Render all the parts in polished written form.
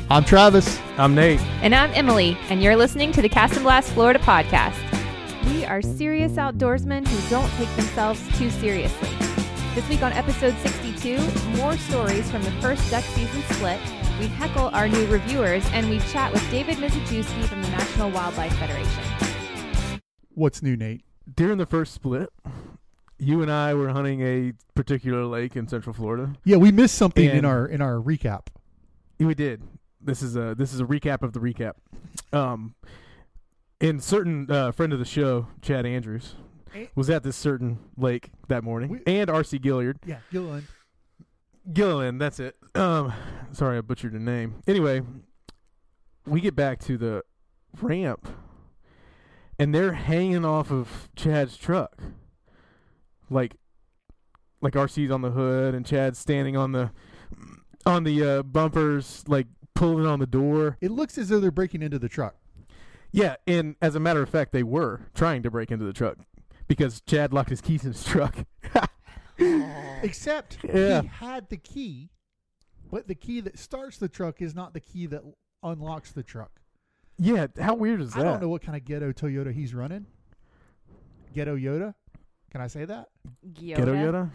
I'm Travis. I'm Nate. And I'm Emily, and you're listening to the Cast and Blast Florida podcast. We are serious outdoorsmen who don't take themselves too seriously. This week on episode 62, more stories from the first duck season split. We heckle our new reviewers, and we chat with David Mizejewski from the National Wildlife Federation. What's new, Nate? During the first split, you and I were hunting a particular lake in Central Florida. Yeah, we missed something in our recap. We did. This is a recap of the recap. And certain friend of the show, Chad Andrews, was at this certain lake that morning, and R.C. Gilliard. Yeah, Gilliland, that's it. Sorry, I butchered your name. Anyway, we get back to the ramp, and they're hanging off of Chad's truck, like RC's on the hood, and Chad's standing on the bumpers, like pulling on the door. It looks as though they're breaking into the truck. Yeah, and as a matter of fact, they were trying to break into the truck because Chad locked his keys in his truck. Except he had the key, but the key that starts the truck is not the key that unlocks the truck. Yeah, how weird is that? I don't know what kind of ghetto Toyota he's running. Ghetto Yoda? Can I say that? Ghetto Yoda?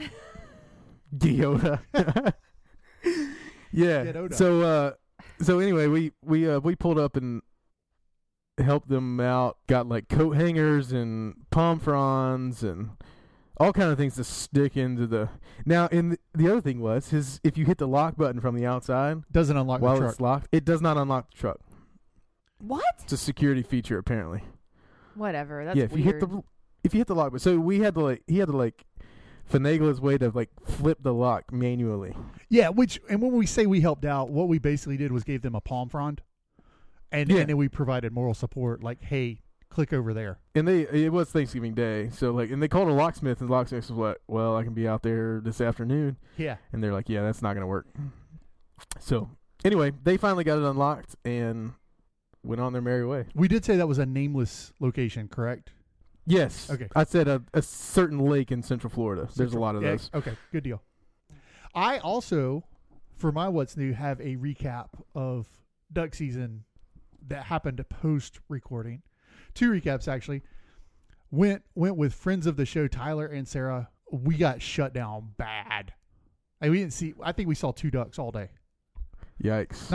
Gyoda. Yeah. Ghetto. So anyway, we pulled up and helped them out. Got like coat hangers and palm fronds and all kind of things to stick into the. Now, the other thing was if you hit the lock button from the outside, doesn't unlock the truck. While it's locked, it does not unlock the truck. What? It's a security feature apparently. Whatever. That's weird. If you hit the lock button, so he had to finagle his way to like flip the lock manually. Yeah, and when we say we helped out, what we basically did was gave them a palm frond, and then we provided moral support, like, hey, click over there. And it was Thanksgiving Day, so and they called a locksmith, and the locksmith was like, well, I can be out there this afternoon. Yeah. And they're like, yeah, that's not gonna work. So anyway, they finally got it unlocked and went on their merry way. We did say that was a nameless location, correct? Yes. Okay. I said a certain lake in Central Florida. There's a lot of those. Okay, good deal. I also, for my What's New, have a recap of duck season that happened post-recording. 2 recaps, actually. Went with friends of the show, Tyler and Sarah. We got shut down bad. I think we saw 2 ducks all day. Yikes.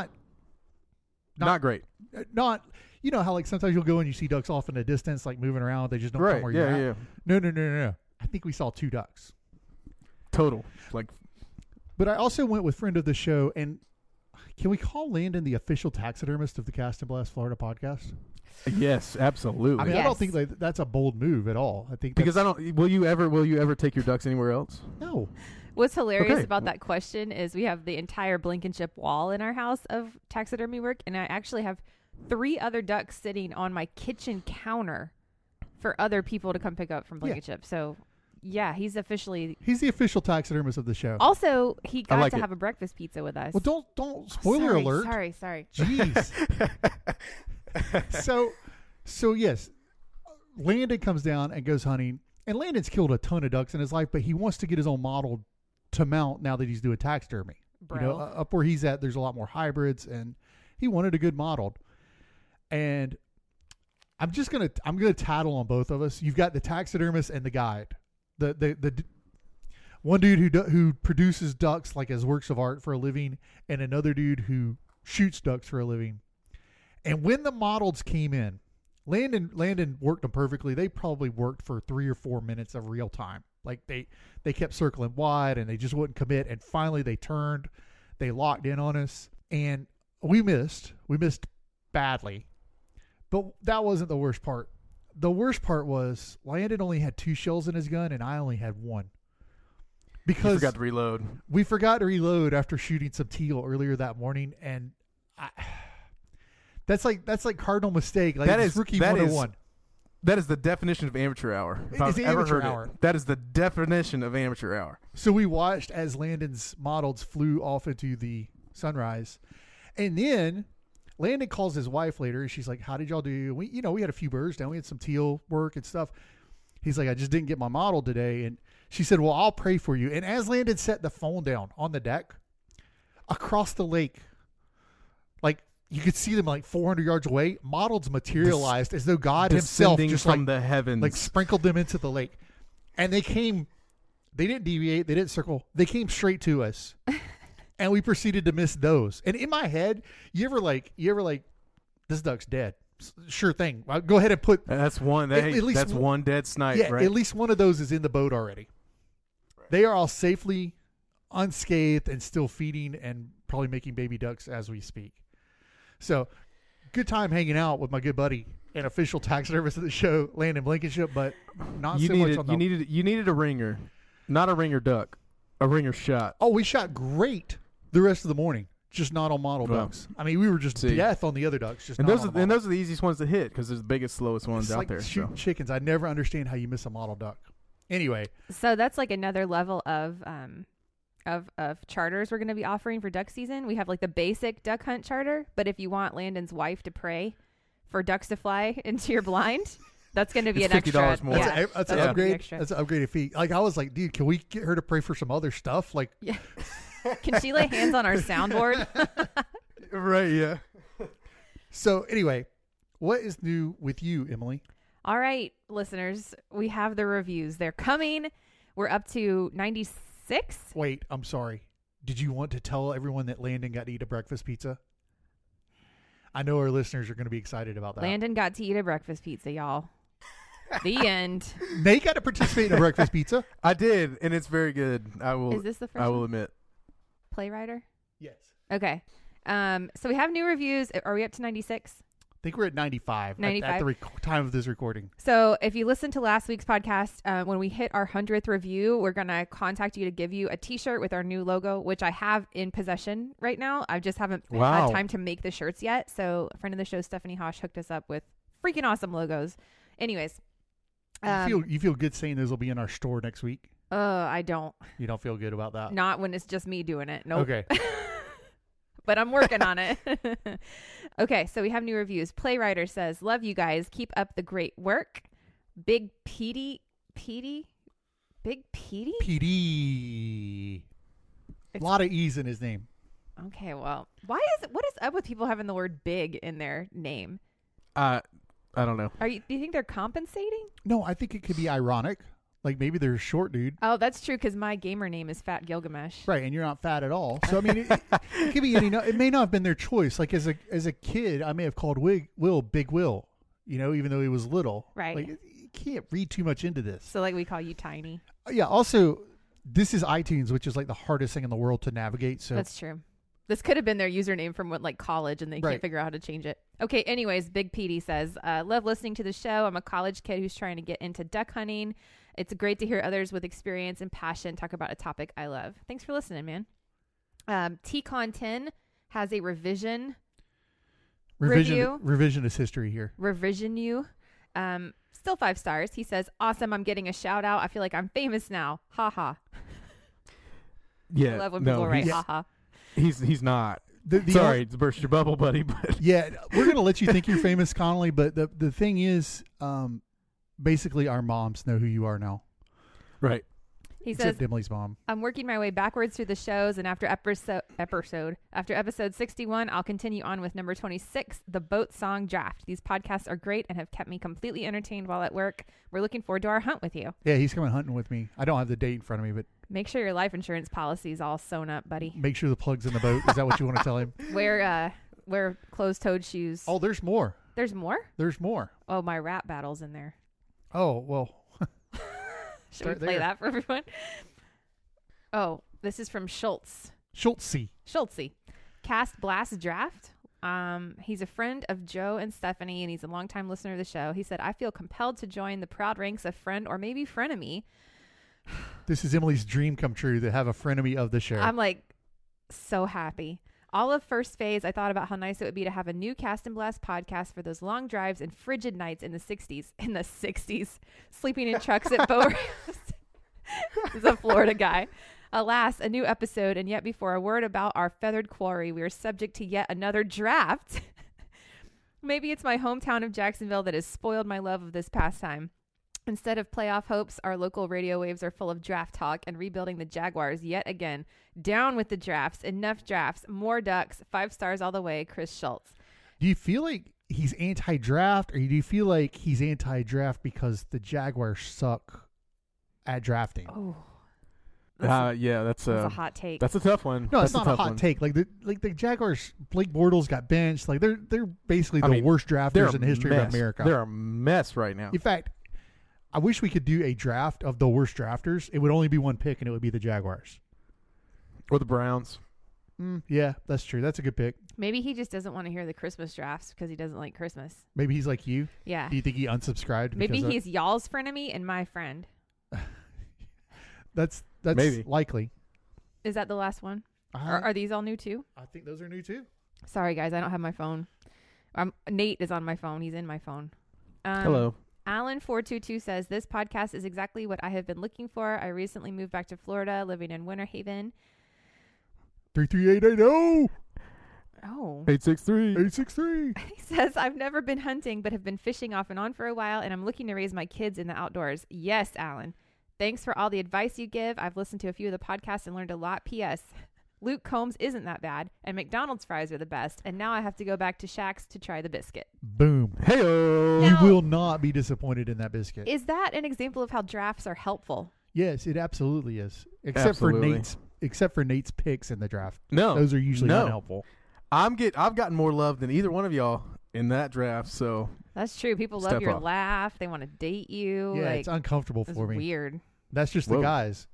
Not great. Not... You know how like sometimes you'll go and you see ducks off in the distance, like moving around. They just don't come where you're at. Yeah. No. I think we saw 2 ducks. Total. But I also went with friend of the show, and can we call Landon the official taxidermist of the Cast and Blast Florida podcast? Yes, absolutely. I mean, I don't think that's a bold move at all. I think because I don't. Will you ever take your ducks anywhere else? No. What's hilarious about that question is we have the entire Blankenship wall in our house of taxidermy work, and I actually have 3 other ducks sitting on my kitchen counter for other people to come pick up from Blankenship. Yeah. So, yeah, he's the official taxidermist of the show. Also, he got to have a breakfast pizza with us. Well, don't spoiler alert. Sorry. Jeez. So yes, Landon comes down and goes hunting, and Landon's killed a ton of ducks in his life, but he wants to get his own model to mount now that he's doing taxidermy. Bro. You know, up where he's at, there's a lot more hybrids, and he wanted a good model. And I'm gonna tattle on both of us. You've got the taxidermist and the guide. The one dude who produces ducks like as works of art for a living, and another dude who shoots ducks for a living. And when the models came in, Landon worked them perfectly. They probably worked for 3 or 4 minutes of real time. Like they kept circling wide and they just wouldn't commit. And finally they turned, they locked in on us, and we missed badly. But that wasn't the worst part. The worst part was Landon only had 2 shells in his gun and I only had 1. Because you forgot to reload. We forgot to reload after shooting some teal earlier that morning, and that's like cardinal mistake. Like, that is rookie 101. That is the definition of amateur hour. If I've ever heard it, that is the definition of amateur hour. So we watched as Landon's models flew off into the sunrise, and then Landon calls his wife later, and she's like, "How did y'all do?" We had a few birds down. We had some teal work and stuff. He's like, "I just didn't get my model today." And she said, "Well, I'll pray for you." And as Landon set the phone down on the deck, across the lake, you could see them like 400 yards away. Modeled materialized as though God himself Descending just from like the heavens. like sprinkled them into the lake. And they didn't deviate, they didn't circle, they came straight to us. And we proceeded to miss those. And in my head, you ever like this duck's dead. Sure thing. I'll go ahead and put That's one. At least That's one dead snipe, yeah, right? at least one of those is in the boat already. Right. They are all safely unscathed and still feeding and probably making baby ducks as we speak. So, good time hanging out with my good buddy and official taxidermist of the show, Landon Blankenship, but not so much on the... You needed a ringer, not a ringer duck, a ringer shot. Oh, we shot great the rest of the morning, just not on model ducks. I mean, we were just death on the other ducks. Just those are the easiest ones to hit because they're the biggest, slowest ones it's out like there. Shooting chickens. I never understand how you miss a model duck. Anyway, so that's like another level of charters we're going to be offering for duck season. We have like the basic duck hunt charter, but if you want Landon's wife to pray for ducks to fly into your blind, that's going to be it's an extra. $50 more. Yeah, that's an upgrade. That's an upgraded fee. Like I was like, dude, can we get her to pray for some other stuff? Like, yeah. Can she lay hands on our soundboard? Right. Yeah. So anyway, what is new with you, Emily? All right, listeners, we have the reviews. They're coming. We're up to 96. Wait, I'm sorry. Did you want to tell everyone that Landon got to eat a breakfast pizza? I know our listeners are going to be excited about that. Landon got to eat a breakfast pizza, y'all. The end. Nate got to participate in a breakfast pizza. I did, and it's very good. Is this the first I will one? admit. Playwriter? Yes. Okay. So we have new reviews. Are we up to 96? I think we're at 95. 95? At the time of this recording. So if you listen to last week's podcast, when we hit our 100th review, we're going to contact you to give you a t-shirt with our new logo, which I have in possession right now. I just haven't had time to make the shirts yet. So a friend of the show, Stephanie Hosh, hooked us up with freaking awesome logos. Anyways. You feel good saying those will be in our store next week? I don't. You don't feel good about that? Not when it's just me doing it. Nope. Okay. But I'm working on it. Okay, so we have new reviews. Playwriter says, love you guys. Keep up the great work. Big Petey? Big Petey? Petey. A lot of E's in his name. Okay, well, what is up with people having the word big in their name? I don't know. Do you think they're compensating? No, I think it could be ironic. Like maybe they're a short dude. Oh, that's true because my gamer name is Fat Gilgamesh. Right, and you're not fat at all. So I mean, it could be any. It may not have been their choice. Like as a kid, I may have called Will Big Will. You know, even though he was little. Right. Like you can't read too much into this. So like we call you Tiny. Yeah. Also, this is iTunes, which is like the hardest thing in the world to navigate. So that's true. This could have been their username from like college, and they can't figure out how to change it. Okay. Anyways, Big Petey says, "Love listening to the show. I'm a college kid who's trying to get into duck hunting. It's great to hear others with experience and passion talk about a topic I love. Thanks for listening, man." TCon 10 has a revision review. Revisionist history here. Revision you. Still 5 stars. He says, "Awesome. I'm getting a shout out. I feel like I'm famous now. Ha ha." Yeah. I love when people write ha ha. He's not. Sorry to burst your bubble, buddy. But yeah, we're gonna let you think you're famous, Connolly. But the thing is, basically, our moms know who you are now. Right. He Except says, Emily's mom. "I'm working my way backwards through the shows, and after episode 61, I'll continue on with number 26, the boat song draft. These podcasts are great and have kept me completely entertained while at work. We're looking forward to our hunt with you." Yeah, he's coming hunting with me. I don't have the date in front of me, but make sure your life insurance policy is all sewn up, buddy. Make sure the plug's in the boat. Is that what you want to tell him? Wear closed-toed shoes. Oh, there's more. There's more? There's more. Oh, my rap battle's in there. Oh, well. Should we play that for everyone? Oh, this is from Schultze. Schultze. Cast Blast Draft. He's a friend of Joe and Stephanie, and he's a longtime listener of the show. He said, "I feel compelled to join the proud ranks of friend or maybe frenemy." This is Emily's dream come true to have a frenemy of the show. I'm like so happy. All of first phase, I thought about how nice it would be to have a new Cast and Blast podcast for those long drives and frigid nights in the 60s, sleeping in trucks at boat ramps. He's a Florida guy. Alas, a new episode, and yet before a word about our feathered quarry, we are subject to yet another draft. Maybe it's my hometown of Jacksonville that has spoiled my love of this pastime. Instead of playoff hopes, our local radio waves are full of draft talk and rebuilding the Jaguars yet again. Down with the drafts. Enough drafts. More ducks. 5 stars all the way. Chris Schultz. Do you feel like he's anti-draft, or do you feel like he's anti-draft because the Jaguars suck at drafting? Oh, Yeah, that's a hot take. That's a tough one. No, That's it's not a tough hot one. take. Like the Jaguars, Blake Bortles got benched. Like they're basically I the mean, worst They're drafters a in the history mess. of America. They're a mess right now. In fact, I wish we could do a draft of the worst drafters. It would only be one pick, and it would be the Jaguars. Or the Browns. Yeah, that's true. That's a good pick. Maybe he just doesn't want to hear the Christmas drafts because he doesn't like Christmas. Maybe he's like you. Yeah. Do you think he unsubscribed? Maybe because of- he's y'all's frenemy and my friend. That's Maybe. likely. Is that the last one? Are these all new too? I think those are new too. Sorry, guys. I don't have my phone. Nate is on my phone. He's in my phone. Hello. Alan422 says, this podcast is exactly what I have been looking for. I recently moved back to Florida, living in Winter Haven. 33880 Oh. 863. 863. He says, I've never been hunting, but have been fishing off and on for a while, and I'm looking to raise my kids in the outdoors. Yes, Alan. Thanks for all the advice you give. I've listened to a few of the podcasts and learned a lot. P.S. Luke Combs isn't that bad, and McDonald's fries are the best, and now I have to go back to Shaq's to try the biscuit. Boom. Hey-o. Now- You will not be disappointed in that biscuit. Is that an example of how drafts are helpful? Yes, it absolutely is. Except for Nate's picks in the draft. No. Those are usually No. not helpful. I've gotten more love than either one of y'all in that draft, so That's true. People love Step your up. laugh. They want to date you. Yeah, like, it's uncomfortable it's for me. weird. That's just Whoa. the guys.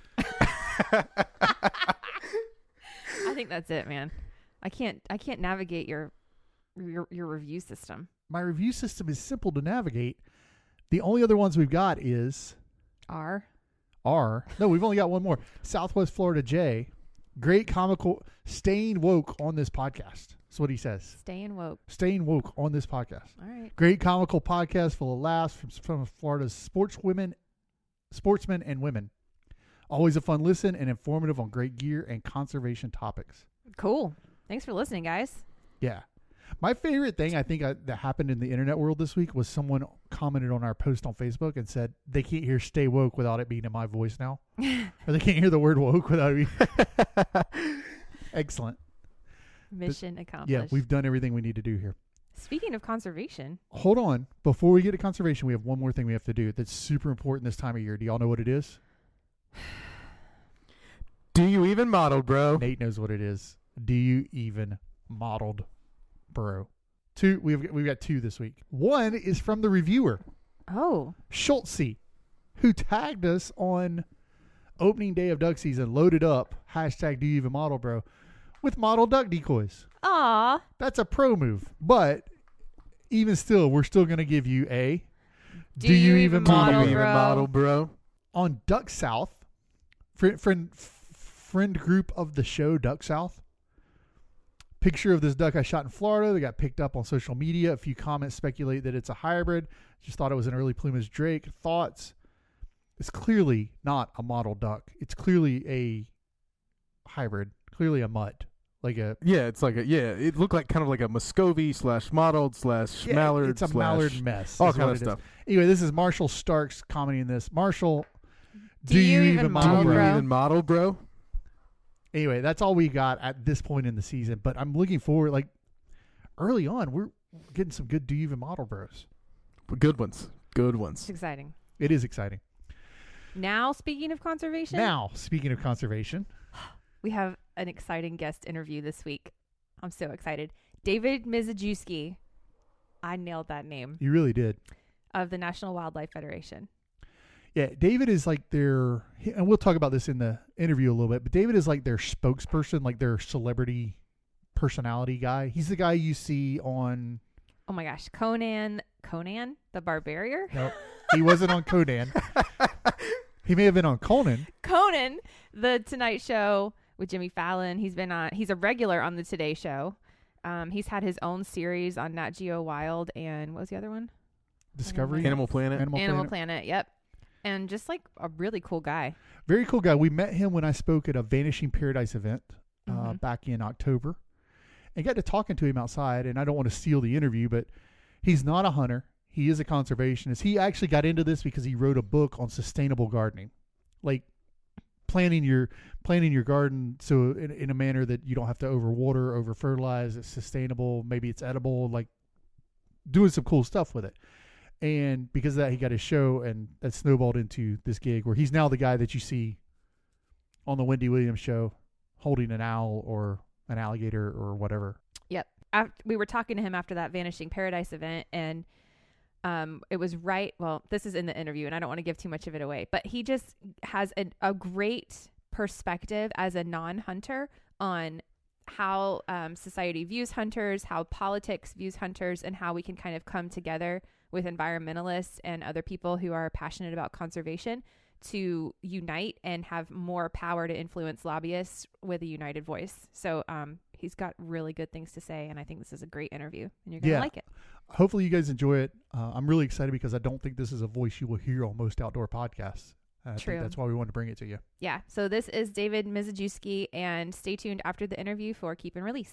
I think that's it, man. I can't navigate your review system. My review system is simple to navigate. The only other ones we've got are no, we've only got one more. Southwest Florida J. Great comical, staying woke on this podcast. That's what he says. Staying woke. Staying woke on this podcast. All right. Great comical podcast full of laughs from Florida's sportsmen and women. Always a fun listen and informative on great gear and conservation topics. Cool. Thanks for listening, guys. Yeah. My favorite thing I think that happened in the internet world this week was someone commented on our post on Facebook and said they can't hear "stay woke" without it being in my voice now, or they can't hear the word "woke" without it being. Excellent. Mission accomplished. Yeah, we've done everything we need to do here. Speaking of conservation, Hold on. Before we get to conservation, we have one more thing we have to do that's super important this time of year. Do y'all know what it is? do you even model, bro? Nate knows what it is. Do you even modeled, bro? Two. We've got two this week. One is from the reviewer, oh, Schultze, who tagged us on opening day of duck season, loaded up, #Do you even model, bro, with model duck decoys. aw, That's a pro move. But even still, we're still going to give you a Do you even Do model, you even bro? model, bro? on Duck South, friend group of the show, Duck South. Picture of this duck I shot in Florida. They got picked up on social media. A few comments speculate that it's a hybrid. Just thought it was an early plumage drake. Thoughts? It's clearly not a model duck. It's clearly a hybrid. Clearly a mutt. Like a Yeah, it's like it looked like kind of like a Muscovy / mottled / yeah, mallard. It's a mallard mess. all is kind what of it is. stuff. Anyway, this is Marshall Starks commenting this. Marshall, Do you even Do model, you bro? even model, bro? Anyway, that's all we got at this point in the season. But I'm looking forward, like early on, we're getting some good Do You Even Model bros. Good ones. Good It's ones. exciting. It is exciting. Now, speaking of conservation, Now, speaking of conservation, we have an exciting guest interview this week. I'm so excited. David Mizajewski. I nailed that name. you really did. Of the National Wildlife Federation. Yeah, David is like their, and we'll talk about this in the interview a little bit, but David is like their spokesperson, like their celebrity personality guy. He's the guy you see on, Oh my gosh, Conan the Barbarian? no, he wasn't on Conan. He may have been on Conan. Conan, the Tonight Show with Jimmy Fallon. He's a regular on the Today Show. He's had his own series on Nat Geo Wild and what was the other one? Discovery. Animal Planet. Animal Planet. Yep. And just like a really cool guy. Very cool guy. We met him when I spoke at a Vanishing Paradise event Mhm. back in October, and got to talking to him outside. And I don't want to steal the interview, but he's not a hunter. He is a conservationist. He actually got into this because he wrote a book on sustainable gardening, like planting your garden so in a manner that you don't have to overwater, over fertilize. It's sustainable. Maybe it's edible. Like doing some cool stuff with it. And because of that, he got his show, and that snowballed into this gig where he's now the guy that you see on the Wendy Williams show holding an owl or an alligator or whatever. Yep. We were talking to him after that Vanishing Paradise event, and it was right. Well, this is in the interview, and I don't want to give too much of it away, but he just has a great perspective as a non-hunter on how society views hunters, how politics views hunters, and how we can kind of come together with environmentalists and other people who are passionate about conservation to unite and have more power to influence lobbyists with a united voice. So he's got really good things to say, and I think this is a great interview, and you're going to like it. Hopefully you guys enjoy it. I'm really excited because I don't think this is a voice you will hear on most outdoor podcasts. I think that's why we wanted to bring it to you. Yeah. So this is David Mizejewski, and stay tuned after the interview for Keep and Release.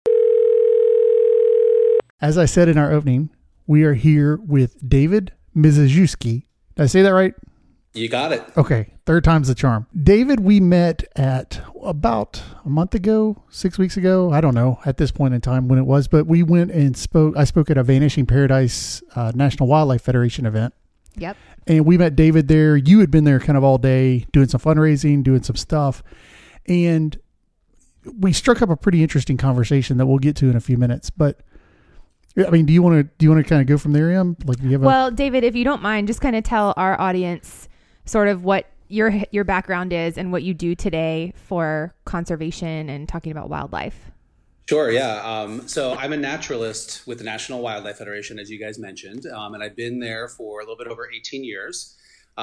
As I said in our opening, we are here with David Mizejewski. Did I say that right? You got it. Okay. Third time's the charm. David, we met at about a month ago, 6 weeks ago. I don't know at this point in time when it was, but we went and spoke. I spoke at a Vanishing Paradise National Wildlife Federation event. Yep. And we met David there. You had been there kind of all day doing some fundraising, doing some stuff. And we struck up a pretty interesting conversation that we'll get to in a few minutes. But I mean, do you want to kind of go from there, Em? Like, do you have David, if you don't mind, just kind of tell our audience sort of what your background is and what you do today for conservation and talking about wildlife. Sure, yeah. So I'm a naturalist with the National Wildlife Federation, as you guys mentioned, and I've been there for a little bit over 18 years.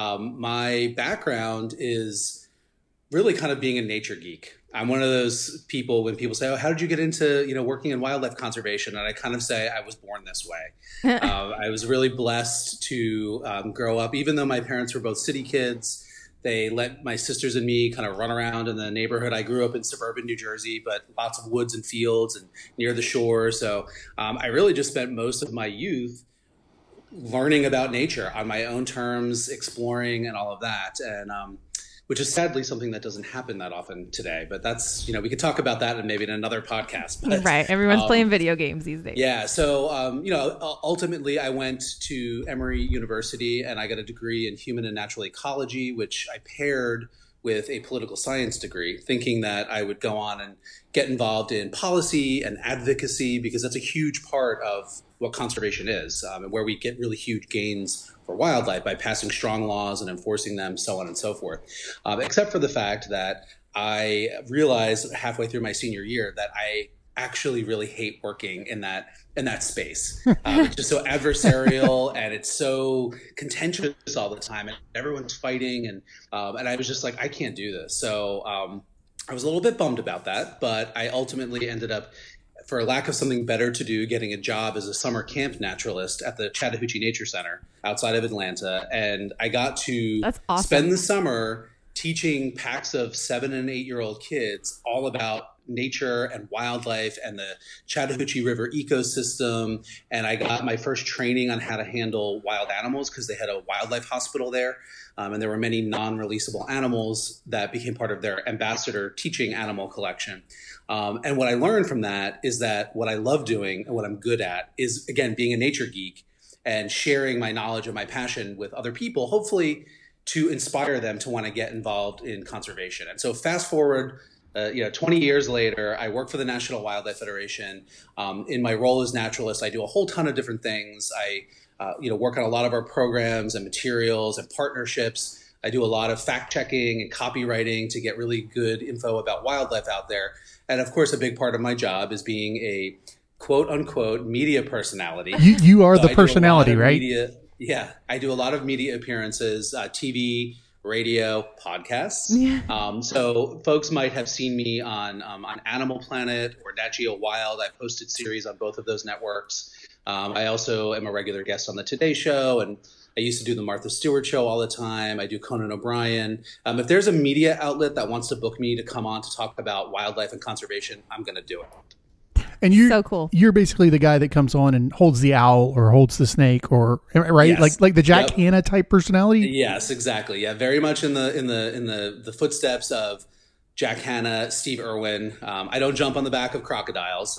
My background is really kind of being a nature geek. I'm one of those people when people say, "Oh, how did you get into working in wildlife conservation?" And I kind of say, "I was born this way." I was really blessed to grow up, even though my parents were both city kids. They let my sisters and me kind of run around in the neighborhood. I grew up in suburban New Jersey, but lots of woods and fields and near the shore. So I really just spent most of my youth learning about nature on my own terms, exploring and all of that. And which is sadly something that doesn't happen that often today. But that's, we could talk about that and maybe in another podcast. But, right. Everyone's playing video games these days. Yeah. So, ultimately I went to Emory University and I got a degree in human and natural ecology, which I paired with a political science degree, thinking that I would go on and get involved in policy and advocacy, because that's a huge part of what conservation is, and where we get really huge gains for wildlife by passing strong laws and enforcing them, so on and so forth. Except for the fact that I realized halfway through my senior year that I actually really hate working in that space. It's just so adversarial and it's so contentious all the time, and everyone's fighting, and I was just like, I can't do this. So I was a little bit bummed about that, but I ultimately ended up, for lack of something better to do, getting a job as a summer camp naturalist at the Chattahoochee Nature Center outside of Atlanta. And I got to spend the summer teaching packs of 7 and 8 year old kids all about nature and wildlife and the Chattahoochee River ecosystem. And I got my first training on how to handle wild animals, because they had a wildlife hospital there. And there were many non-releasable animals that became part of their ambassador teaching animal collection. And what I learned from that is that what I love doing and what I'm good at is, again, being a nature geek and sharing my knowledge and my passion with other people, hopefully to inspire them to want to get involved in conservation. And so fast forward, 20 years later, I work for the National Wildlife Federation. In my role as naturalist, I do a whole ton of different things. I work on a lot of our programs and materials and partnerships. I do a lot of fact checking and copywriting to get really good info about wildlife out there. And of course, a big part of my job is being a quote unquote media personality. You are the personality, right? Yeah, I do a lot of media appearances, TV, radio, podcasts. Yeah. So folks might have seen me on Animal Planet or Nat Geo Wild. I've hosted series on both of those networks. I also am a regular guest on the Today Show, and I used to do the Martha Stewart Show all the time. I do Conan O'Brien. If there's a media outlet that wants to book me to come on to talk about wildlife and conservation, I'm going to do it. And you're So cool. You're basically the guy that comes on and holds the owl or holds the snake, or right, Yes. like the Jack Yep. Hanna type personality. Yes, exactly. Yeah, very much in the footsteps of Jack Hanna, Steve Irwin. I don't jump on the back of crocodiles.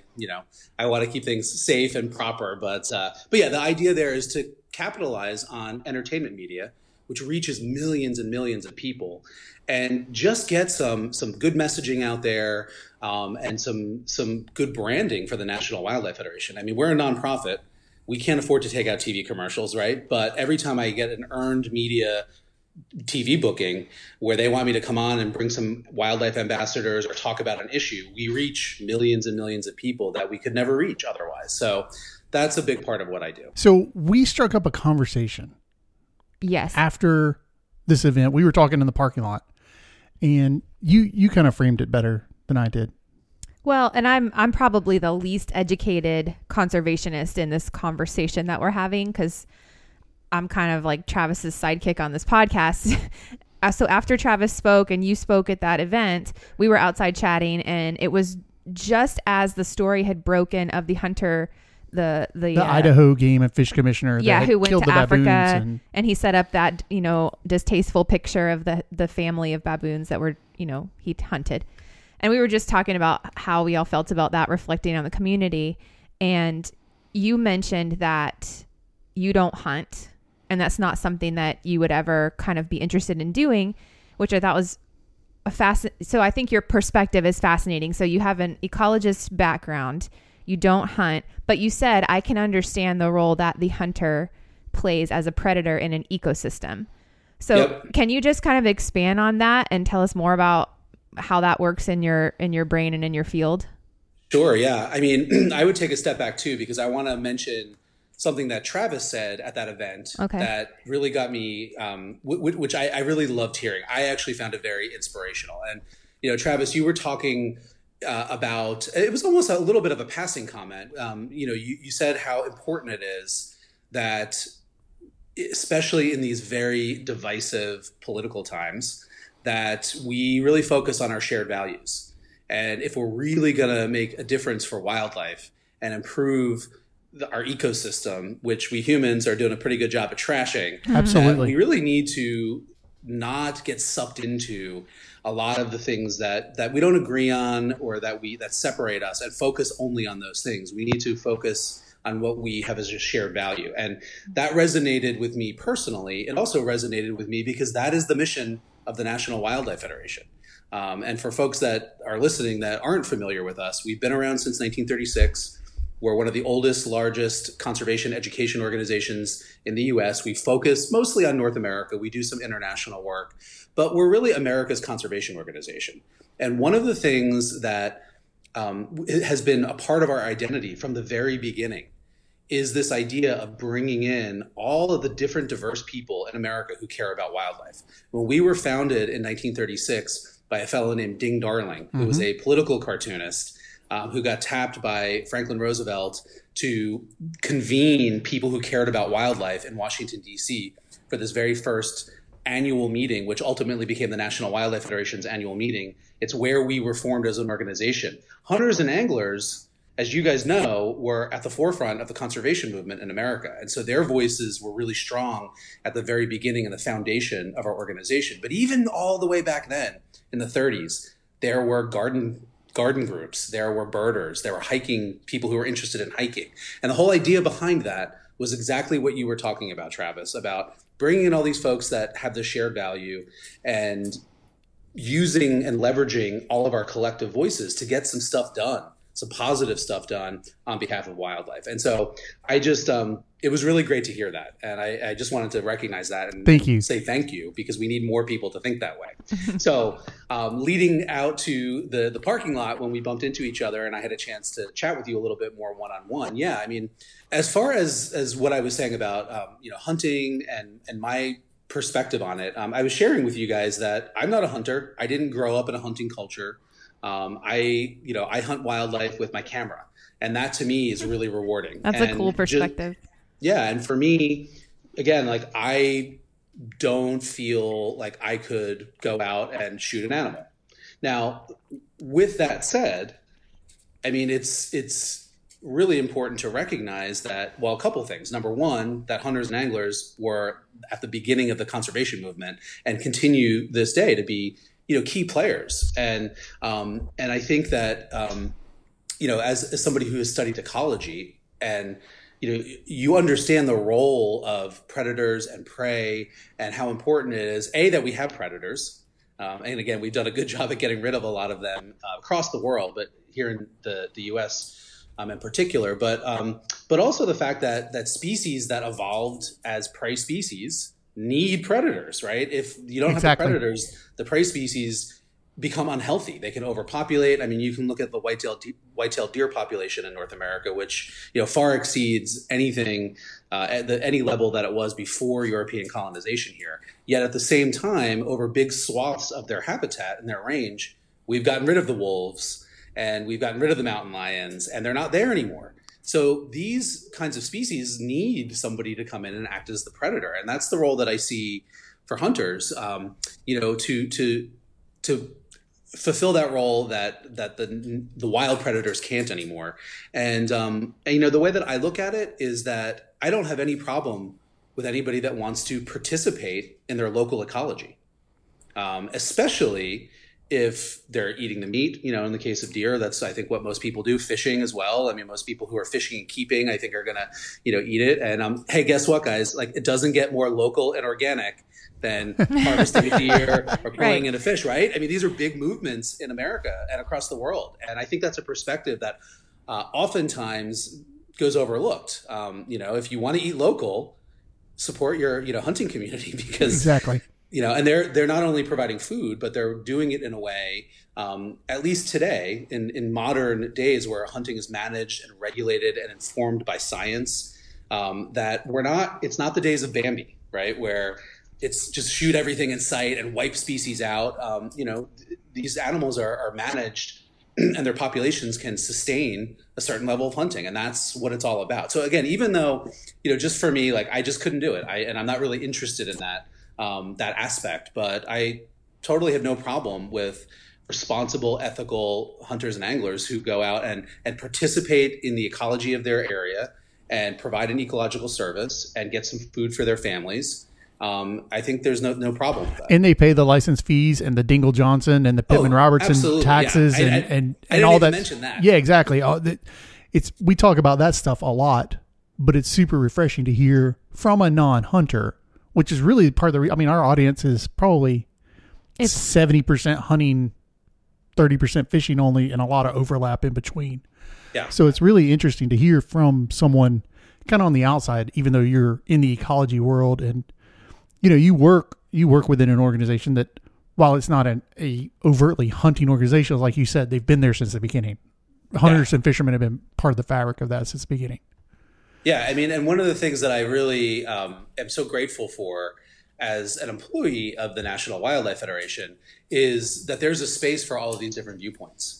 I want to keep things safe and proper. But yeah, the idea there is to capitalize on entertainment media, which reaches millions and millions of people, and just get some good messaging out there, and some good branding for the National Wildlife Federation. I mean, we're a nonprofit. We can't afford to take out TV commercials, right? But every time I get an earned media TV booking where they want me to come on and bring some wildlife ambassadors or talk about an issue, we reach millions and millions of people that we could never reach otherwise. So that's a big part of what I do. So we struck up a conversation Yes. after this event. We were talking in the parking lot, and you kind of framed it better than I did. Well, and I'm probably the least educated conservationist in this conversation that we're having, because I'm kind of like Travis's sidekick on this podcast. So after Travis spoke and you spoke at that event, we were outside chatting, and it was just as the story had broken of the hunter, the Idaho Game and Fish Commissioner, that had who went killed to the baboons Africa, and he set up that distasteful picture of the family of baboons that were he hunted. And we were just talking about how we all felt about that reflecting on the community. And you mentioned that you don't hunt, and that's not something that you would ever kind of be interested in doing, which I thought was so I think your perspective is fascinating. So you have an ecologist background, you don't hunt, but you said, I can understand the role that the hunter plays as a predator in an ecosystem. So Yep. Can you just kind of expand on that and tell us more about how that works in your brain and in your field? Sure. Yeah. I mean, I would take a step back too, because I want to mention something that Travis said at that event that really got me, which I really loved hearing. I actually found it very inspirational. And, Travis, you were talking about, it was almost a little bit of a passing comment. You said how important it is that, especially in these very divisive political times, that we really focus on our shared values. And if we're really going to make a difference for wildlife and improve our ecosystem, which we humans are doing a pretty good job at trashing, Absolutely. we really need to not get sucked into a lot of the things that we don't agree on, or that separate us, and focus only on those things. We need to focus on what we have as a shared value. And that resonated with me personally. It also resonated with me because that is the mission of the National Wildlife Federation. And for folks that are listening that aren't familiar with us, we've been around since 1936. We're one of the oldest, largest conservation education organizations in the U.S. We focus mostly on North America. We do some international work, but we're really America's conservation organization. And one of the things that has been a part of our identity from the very beginning is this idea of bringing in all of the different diverse people in America who care about wildlife. When we were founded in 1936 by a fellow named Ding Darling, who was a political cartoonist, who got tapped by Franklin Roosevelt to convene people who cared about wildlife in Washington, D.C. for this very first annual meeting, which ultimately became the National Wildlife Federation's annual meeting. It's where we were formed as an organization. Hunters and anglers, as you guys know, were at the forefront of the conservation movement in America. And so their voices were really strong at the very beginning and the foundation of our organization. But even all the way back then, in the 30s, there were garden groups, there were birders, there were hiking, people who were interested in hiking. And the whole idea behind that was exactly what you were talking about, Travis, about bringing in all these folks that have the shared value and using and leveraging all of our collective voices to get some stuff done, some positive stuff done on behalf of wildlife. And so I just, it was really great to hear that. And I just wanted to recognize that and Thank you. say thank you, because we need more people to think that way. So leading out to the parking lot, when we bumped into each other and I had a chance to chat with you a little bit more one-on-one. Yeah, I mean, as far as what I was saying about, hunting and my perspective on it, I was sharing with you guys that I'm not a hunter. I didn't grow up in a hunting culture. I hunt wildlife with my camera, and that to me is really rewarding. That's a cool perspective. And for me, again, like, I don't feel like I could go out and shoot an animal. Now, with that said, I mean, it's really important to recognize that, well, a couple of things. Number one, that hunters and anglers were at the beginning of the conservation movement and continue this day to be, key players. And I think that, as somebody who has studied ecology, and you understand the role of predators and prey and how important it is, that we have predators. And again, we've done a good job at getting rid of a lot of them across the world, but here in the U.S. In particular. But also the fact that species that evolved as prey species need predators, right? If you don't have the predators, the prey species become unhealthy. They can overpopulate. I mean, you can look at the white-tailed deer population in North America, which far exceeds anything at any level that it was before European colonization here. Yet at the same time, over big swaths of their habitat and their range, we've gotten rid of the wolves and we've gotten rid of the mountain lions, and they're not there anymore. So these kinds of species need somebody to come in and act as the predator, and that's the role that I see for hunters. To fulfill that role that the wild predators can't anymore. And the way that I look at it is that I don't have any problem with anybody that wants to participate in their local ecology, especially if they're eating the meat. In the case of deer, that's, I think, what most people do. Fishing as well. I mean, most people who are fishing and keeping, I think, are gonna eat it. And hey, guess what, guys? Like, it doesn't get more local and organic than harvesting a deer or pulling in a fish, right? I mean, these are big movements in America and across the world. And I think that's a perspective that oftentimes goes overlooked. If you want to eat local, support your, hunting community, because exactly. And they're not only providing food, but they're doing it in a way, at least today, in modern days where hunting is managed and regulated and informed by science, that it's not the days of Bambi, right? Where it's just shoot everything in sight and wipe species out. These animals are managed and their populations can sustain a certain level of hunting. And that's what it's all about. So again, even though, just for me, like, I just couldn't do it. And I'm not really interested in that aspect, but I totally have no problem with responsible, ethical hunters and anglers who go out and participate in the ecology of their area and provide an ecological service and get some food for their families. I think there's no problem with that. And they pay the license fees and the Dingle Johnson and the Pittman Robertson taxes and all that. Mention that. Yeah, exactly. We talk about that stuff a lot, but it's super refreshing to hear from a non-hunter, which is really part of our audience is probably 70% hunting, 30% fishing only, and a lot of overlap in between. Yeah. So it's really interesting to hear from someone kind of on the outside, even though you're in the ecology world and you work within an organization that, while it's not a overtly hunting organization, like you said, they've been there since the beginning. Hunters and fishermen have been part of the fabric of that since the beginning. Yeah, I mean, and one of the things that I really am so grateful for as an employee of the National Wildlife Federation is that there's a space for all of these different viewpoints.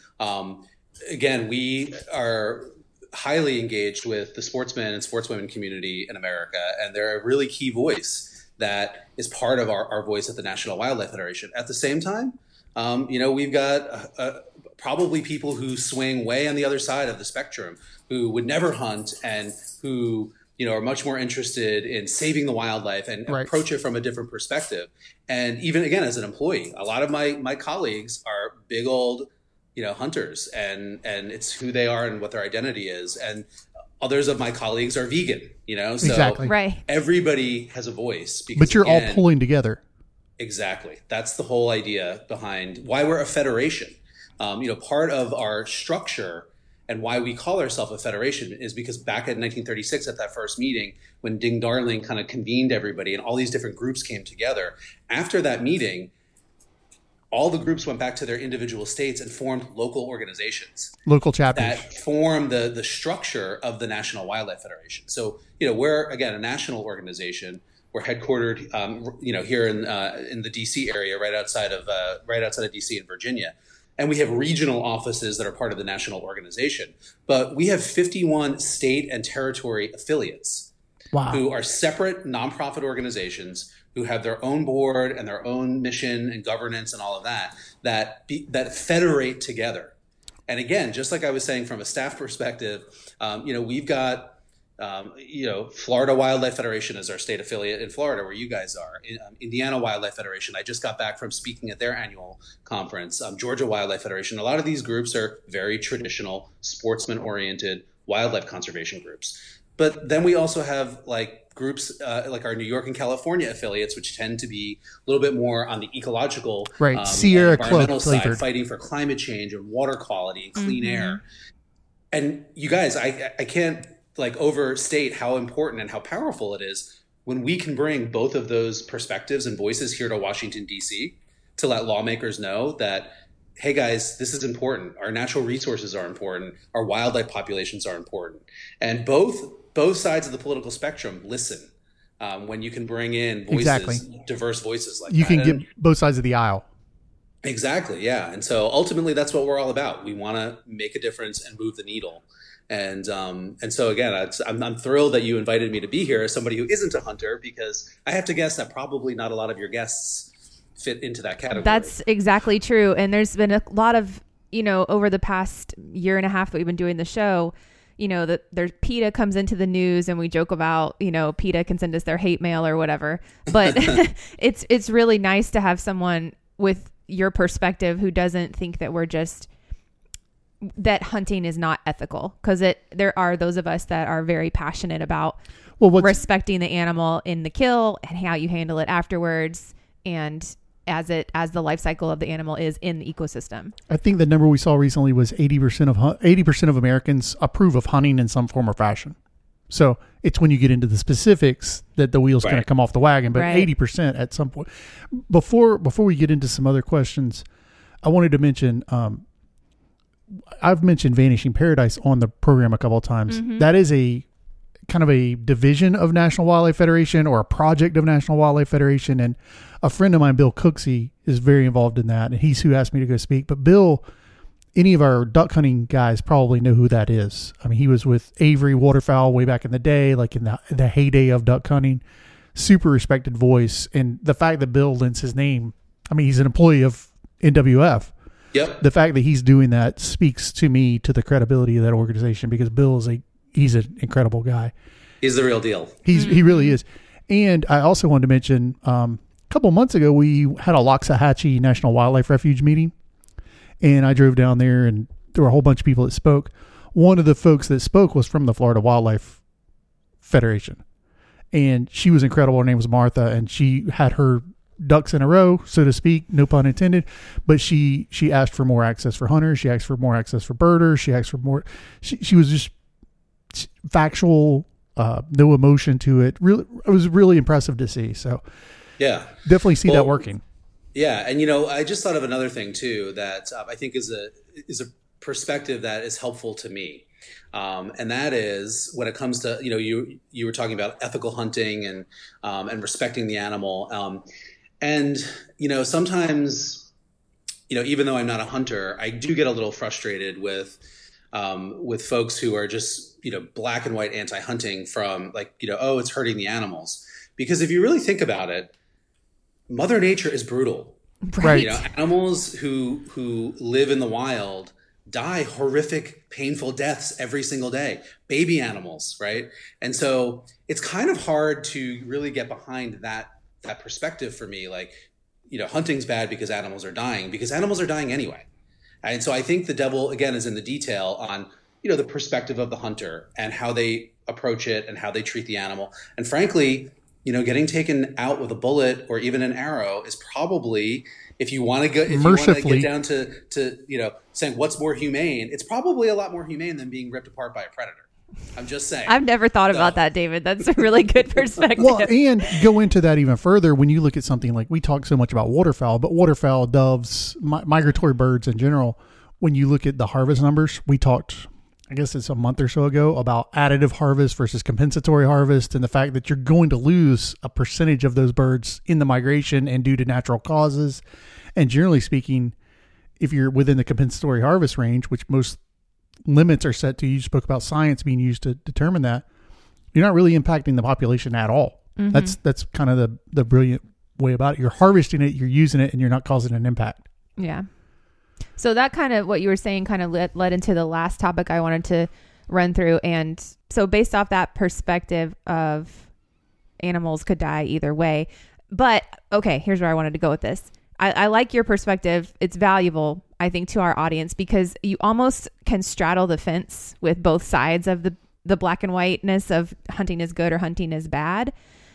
Again, we are highly engaged with the sportsmen and sportswomen community in America, and they're a really key voice that is part of our voice at the National Wildlife Federation. At the same time, we've got probably people who swing way on the other side of the spectrum, who would never hunt and who, are much more interested in saving the wildlife and approach it from a different perspective. And even, again, as an employee, a lot of my colleagues are big old, hunters, and it's who they are and what their identity is. And others of my colleagues are vegan, so exactly. Everybody has a voice. Because, but you're all pulling together. Exactly. That's the whole idea behind why we're a federation. Part of our structure and why we call ourselves a federation is because back in 1936 at that first meeting, when Ding Darling kind of convened everybody and all these different groups came together, after that meeting, all the groups went back to their individual states and formed local organizations. Local chapters. That form the structure of the National Wildlife Federation. So, we're, again, a national organization. We're headquartered, here in the D.C. area, right outside of D.C. in Virginia. And we have regional offices that are part of the national organization. But we have 51 state and territory affiliates who are separate nonprofit organizations who have their own board and their own mission and governance and all of that federate together. And again, just like I was saying from a staff perspective, we've got, Florida Wildlife Federation is our state affiliate in Florida, where you guys are. Indiana Wildlife Federation, I just got back from speaking at their annual conference. Georgia Wildlife Federation. A lot of these groups are very traditional, sportsman-oriented wildlife conservation groups. But then we also have groups like our New York and California affiliates, which tend to be a little bit more on the ecological, Sierra environmental Club side, fighting for climate change and water quality and clean air. And you guys, I can't overstate how important and how powerful it is when we can bring both of those perspectives and voices here to Washington, D.C. to let lawmakers know that, hey guys, this is important. Our natural resources are important. Our wildlife populations are important. And both sides of the political spectrum listen when you can bring in voices, diverse voices like that. You can get both sides of the aisle. Exactly, yeah. And so ultimately that's what we're all about. We want to make a difference and move the needle. And so again, I'm thrilled that you invited me to be here as somebody who isn't a hunter, because I have to guess that probably not a lot of your guests fit into that category. That's exactly true. And there's been a lot of, over the past year and a half that we've been doing the show, that there's PETA comes into the news and we joke about, PETA can send us their hate mail or whatever. But it's really nice to have someone with your perspective who doesn't think that that hunting is not ethical, because there are those of us that are very passionate about respecting the animal in the kill and how you handle it afterwards, and as the life cycle of the animal is in the ecosystem. I think the number we saw recently was 80% of Americans approve of hunting in some form or fashion. So it's when you get into the specifics that the wheel's going to come off the wagon, but 80% at some point. Before we get into some other questions, I wanted to mention, I've mentioned Vanishing Paradise on the program a couple of times. Mm-hmm. That is a kind of a division of National Wildlife Federation, or a project of National Wildlife Federation. And a friend of mine, Bill Cooksey, is very involved in that. And he's who asked me to go speak. But Bill, any of our duck hunting guys probably know who that is. I mean, he was with Avery Waterfowl way back in the day, like in the heyday of duck hunting. Super respected voice. And the fact that Bill lends his name, I mean, he's an employee of NWF. Yep. The fact that he's doing that speaks to me to the credibility of that organization, because Bill he's an incredible guy. He's the real deal. He really is. And I also wanted to mention, a couple months ago, we had a Loxahatchee National Wildlife Refuge meeting, and I drove down there, and there were a whole bunch of people that spoke. One of the folks that spoke was from the Florida Wildlife Federation, and she was incredible. Her name was Martha, and she had her ducks in a row, so to speak, no pun intended, but she asked for more access for hunters. She asked for more access for birders. She asked for more. She was just factual, no emotion to it. Really, it was really impressive to see. So yeah, definitely see that working. Yeah. And, I just thought of another thing too, that I think is a perspective that is helpful to me. And that is when it comes to, you were talking about ethical hunting and respecting the animal. And, sometimes, even though I'm not a hunter, I do get a little frustrated with folks who are just, black and white anti-hunting from it's hurting the animals. Because if you really think about it, Mother Nature is brutal. Right. Animals who live in the wild die horrific, painful deaths every single day. Baby animals, right? And so it's kind of hard to really get behind that perspective for me. Hunting's bad because animals are dying anyway. And so I think the devil, again, is in the detail on, the perspective of the hunter and how they approach it and how they treat the animal. And frankly, getting taken out with a bullet or even an arrow is probably, if you want to get down to saying what's more humane, it's probably a lot more humane than being ripped apart by a predator. I'm just saying. I've never thought about that, David. That's a really good perspective. Well, and go into that even further when you look at something like, we talk so much about waterfowl, but waterfowl, doves, migratory birds in general, when you look at the harvest numbers, we talked, I guess it's a month or so ago, about additive harvest versus compensatory harvest, and the fact that you're going to lose a percentage of those birds in the migration and due to natural causes. And generally speaking, if you're within the compensatory harvest range, which most limits are set to, you spoke about science being used to determine that, you're not really impacting the population at all. Mm-hmm. That's kind of the brilliant way about it. You're harvesting it, you're using it, and you're not causing an impact. Yeah. So that kind of what you were saying kind of led into the last topic I wanted to run through. And so based off that perspective of animals could die either way. But okay, here's where I wanted to go with this. I like your perspective. It's valuable, I think, to our audience because you almost can straddle the fence with both sides of the black and whiteness of hunting is good or hunting is bad.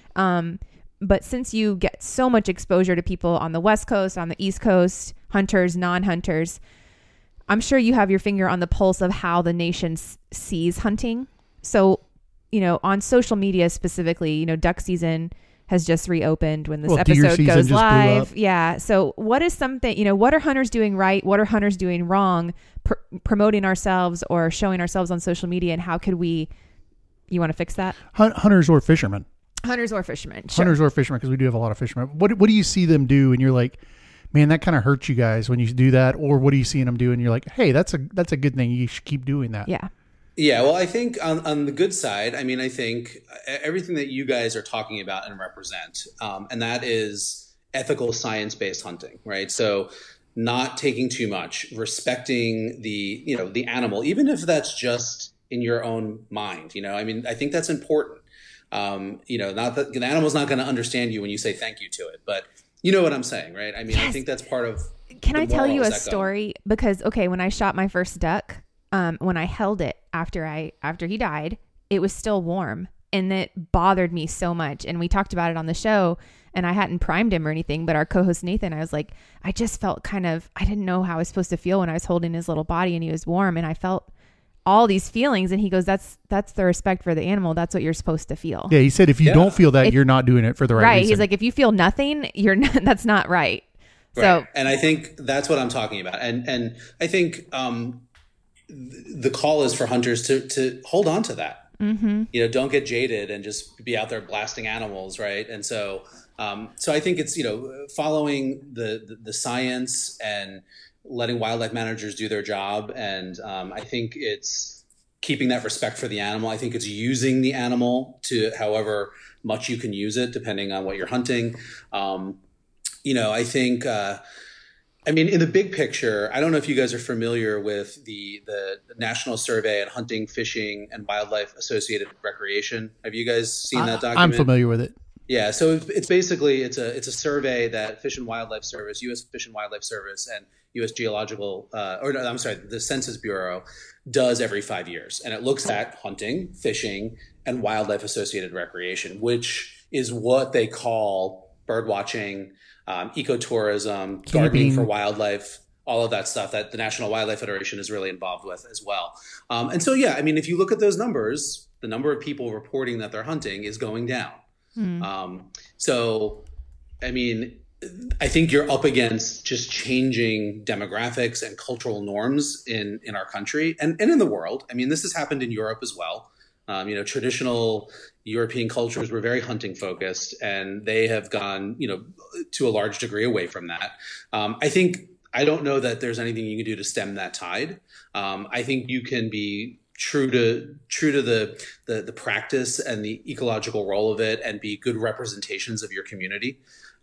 But since you get so much exposure to people on the West Coast, on the East Coast, hunters, non-hunters, I'm sure you have your finger on the pulse of how the nation sees hunting. So, on social media specifically, duck season has just reopened when this episode goes live. Yeah. So what is something, what are hunters doing right? What are hunters doing wrong? Promoting ourselves or showing ourselves on social media, and how could you want to fix that? Hunters or fishermen. Hunters or fishermen. Sure. Hunters or fishermen, because we do have a lot of fishermen. What do you see them do and you're like, man, that kind of hurts you guys when you do that? Or what are you seeing them do and you're like, hey, that's a good thing. You should keep doing that. Yeah. Yeah, well, I think on the good side, I mean, I think everything that you guys are talking about and represent, and that is ethical science-based hunting, right? So not taking too much, respecting the animal, even if that's just in your own mind, I mean, I think that's important. Not that the animal's not going to understand you when you say thank you to it, but you know what I'm saying, right? I mean, yes. I think that's part of. Can I tell you a story? Because when I shot my first duck, when I held it after he died, it was still warm, and it bothered me so much. And we talked about it on the show, and I hadn't primed him or anything, but our co-host Nathan, I was like, I just felt I didn't know how I was supposed to feel when I was holding his little body and he was warm, and I felt all these feelings. And he goes, that's the respect for the animal. That's what you're supposed to feel. Yeah. He said, if you don't feel that, you're not doing it for the right reason. He's like, if you feel nothing, that's not right. Right. So, and I think that's what I'm talking about. And I think, the call is for hunters to hold on to that. Mm-hmm. Don't get jaded and just be out there blasting animals. Right. And so I think it's, following the science and letting wildlife managers do their job. And I think it's keeping that respect for the animal. I think it's using the animal to however much you can use it, depending on what you're hunting. I think, in the big picture, I don't know if you guys are familiar with the National Survey on Hunting, Fishing, and Wildlife Associated Recreation. Have you guys seen that document? I'm familiar with it. Yeah, so it's basically it's a survey that Fish and Wildlife Service, U.S. Fish and Wildlife Service, and U.S. the Census Bureau does every 5 years, and it looks at hunting, fishing, and wildlife associated recreation, which is what they call bird watching, ecotourism, gardening for wildlife, all of that stuff that the National Wildlife Federation is really involved with as well. And so, yeah, I mean, if you look at those numbers, the number of people reporting that they're hunting is going down. So, I mean, I think you're up against just changing demographics and cultural norms in our country and in the world. I mean, this has happened in Europe as well. Traditional European cultures were very hunting focused, and they have gone, to a large degree away from that. I don't know that there's anything you can do to stem that tide. I think you can be true to the practice and the ecological role of it, and be good representations of your community.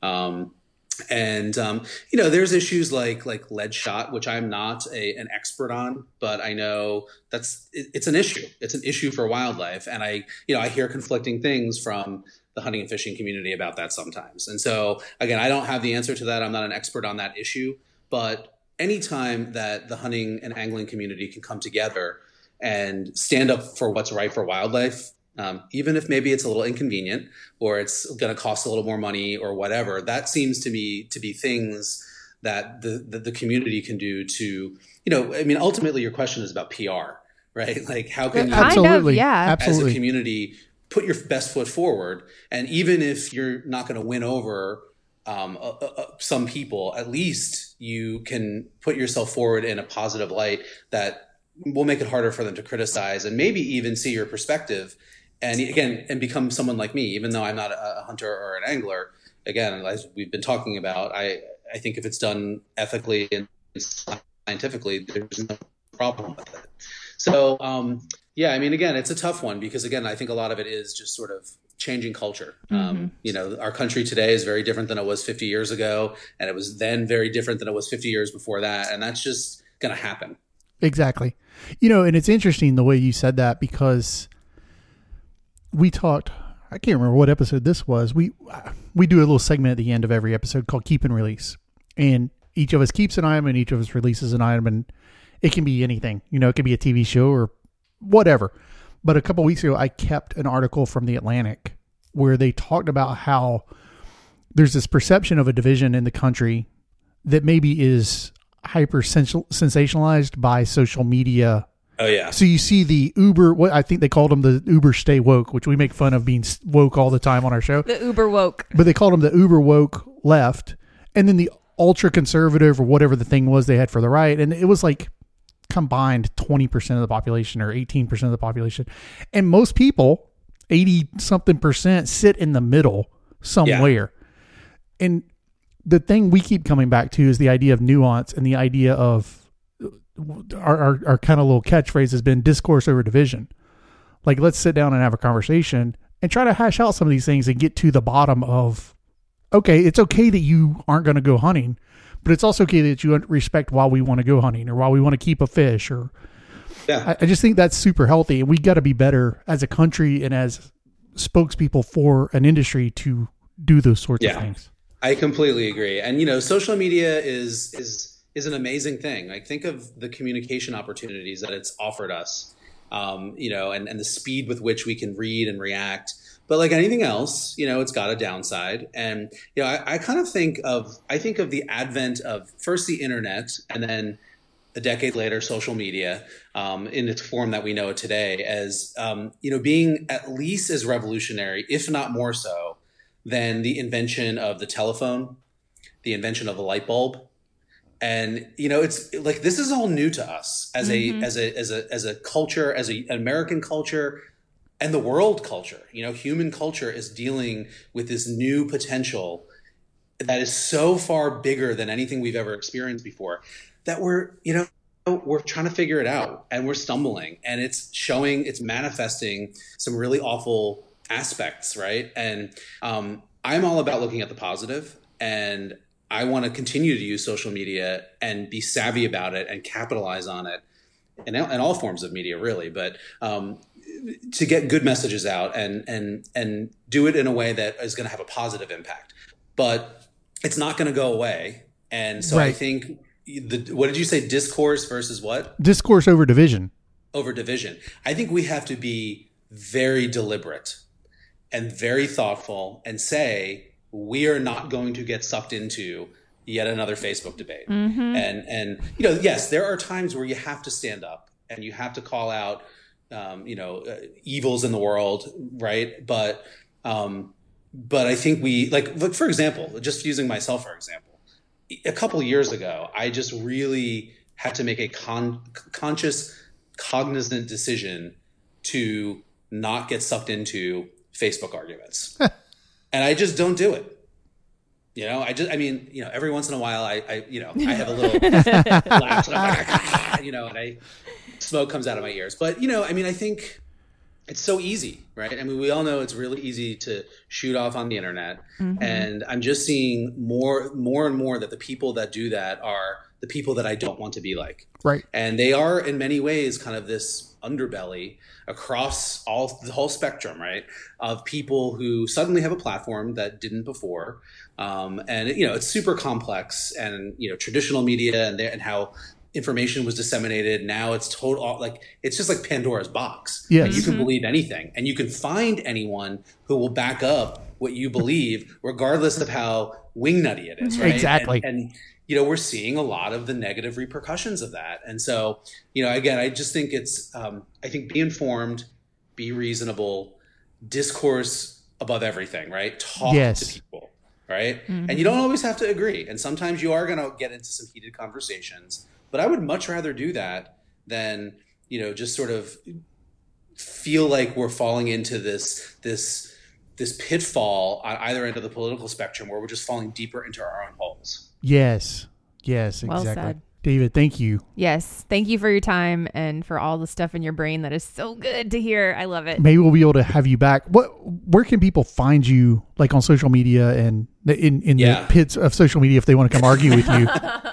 There's issues like lead shot, which I'm not an expert on, but I know it's an issue. It's an issue for wildlife. And I hear conflicting things from the hunting and fishing community about that sometimes. And so again, I don't have the answer to that. I'm not an expert on that issue, but anytime that the hunting and angling community can come together and stand up for what's right for wildlife, even if maybe it's a little inconvenient or it's going to cost a little more money or whatever, that seems to me to be things that the community can do to, ultimately your question is about PR, right? Like how can you absolutely as a community put your best foot forward? And even if you're not going to win over some people, at least you can put yourself forward in a positive light that will make it harder for them to criticize and maybe even see your perspective. And become someone like me, even though I'm not a hunter or an angler. Again, as we've been talking about, I think if it's done ethically and scientifically, there's no problem with it. So, again, it's a tough one because, again, I think a lot of it is just sort of changing culture. Our country today is very different than it was 50 years ago, and it was then very different than it was 50 years before that, and that's just going to happen. Exactly. And it's interesting the way you said that, because we talked, I can't remember what episode this was. We do a little segment at the end of every episode called Keep and Release, and each of us keeps an item and each of us releases an item, and it can be anything. It could be a TV show or whatever. But a couple of weeks ago, I kept an article from The Atlantic where they talked about how there's this perception of a division in the country that maybe is hyper sensationalized by social media. Oh, yeah. So you see the Uber, what I think they called them the Uber Stay Woke, which we make fun of being woke all the time on our show. The Uber woke. But they called them the Uber woke left. And then the ultra conservative, or whatever the thing was they had for the right. And it was like combined 20% of the population or 18% of the population. And most people, 80-something%, sit in the middle somewhere. Yeah. And the thing we keep coming back to is the idea of nuance, and the idea of our kind of little catchphrase has been discourse over division. Like, let's sit down and have a conversation and try to hash out some of these things and get to the bottom of, okay, it's okay that you aren't going to go hunting, but it's also okay that you respect why we want to go hunting or why we want to keep a fish. Or yeah. I just think that's super healthy, and we got to be better as a country and as spokespeople for an industry to do those sorts of things. I completely agree. And, social media is an amazing thing. Like, think of the communication opportunities that it's offered us, and the speed with which we can read and react. But like anything else, it's got a downside. And, I kind of think of the advent of first the internet, and then a decade later, social media, in its form that we know it today, as, being at least as revolutionary, if not more so, than the invention of the telephone, the invention of the light bulb. And, it's like, this is all new to us as a culture, as an American culture, and the world culture. Human culture is dealing with this new potential that is so far bigger than anything we've ever experienced before, that we're trying to figure it out, and we're stumbling, and it's manifesting some really awful aspects, right? And I'm all about looking at the positive, and I want to continue to use social media and be savvy about it and capitalize on it in all forms of media, really. But to get good messages out and do it in a way that is going to have a positive impact. But it's not going to go away. And so I think what did you say? Discourse versus what? Discourse over division. Over division. I think we have to be very deliberate and very thoughtful and say, we are not going to get sucked into yet another Facebook debate. Mm-hmm. And yes, there are times where you have to stand up and you have to call out, evils in the world, right? But I think look, for example, just using myself for example, a couple of years ago, I just really had to make a conscious, cognizant decision to not get sucked into Facebook arguments. And I just don't do it. Every once in a while I have a little laugh, and I'm like, and smoke comes out of my ears. But, I think it's so easy, right? I mean, we all know it's really easy to shoot off on the internet. Mm-hmm. And I'm just seeing more and more that the people that do that are the people that I don't want to be like. Right. And they are in many ways kind of this underbelly across the whole spectrum, right, of people who suddenly have a platform that didn't before. And it's super complex, and, traditional media and how information was disseminated. Now it's it's just like Pandora's box. Yeah. You can believe anything, and you can find anyone who will back up what you believe, regardless of how wingnutty it is. Right? Exactly. And we're seeing a lot of the negative repercussions of that. And so, again, I just think it's, I think be informed, be reasonable, discourse above everything, right? Talk to people, right? Mm-hmm. And you don't always have to agree. And sometimes you are going to get into some heated conversations, but I would much rather do that than, just sort of feel like we're falling into this pitfall on either end of the political spectrum where we're just falling deeper into our own holes. Yes, exactly. Well said. David, thank you. Yes. Thank you for your time and for all the stuff in your brain that is so good to hear. I love it. Maybe we'll be able to have you back. Where can people find you, like on social media and in the pits of social media if they want to come argue with you?